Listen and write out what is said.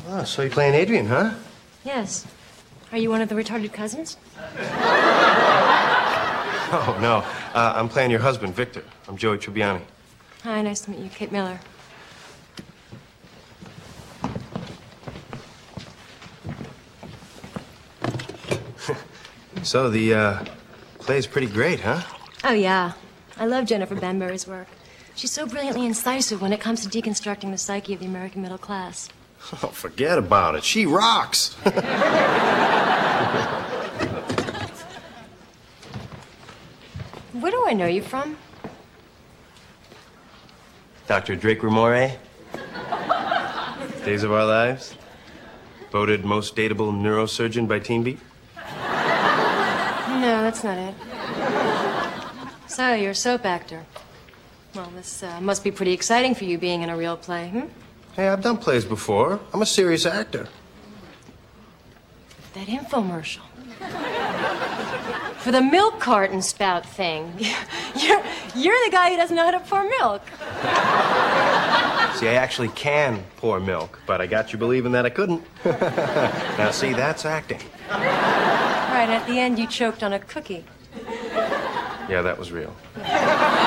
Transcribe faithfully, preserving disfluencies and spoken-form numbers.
Oh, so you're playing Adrian, huh? Yes. Are you one of the retarded cousins? Oh, no. Uh, I'm playing your husband, Victor. I'm Joey Tribbiani. Hi, nice to meet you. Kate Miller. So, the uh, play's pretty great, huh? Oh, yeah. I love Jennifer Banbury's work. She's so brilliantly incisive when it comes to deconstructing the psyche of the American middle class. Oh, forget about it. She rocks. Where do I know you from? Doctor Drake Ramore. Days of Our Lives. Voted most dateable neurosurgeon by Teen Beat. No, that's not it. So, you're a soap actor. Well, this uh, must be pretty exciting for you being in a real play, hmm? Hey, I've done plays before. I'm a serious actor. That infomercial. For the milk carton spout thing. You're, you're the guy who doesn't know how to pour milk. See, I actually can pour milk, but I got you believing that I couldn't. Now, see, that's acting. Right, at the end, you choked on a cookie. Yeah, that was real.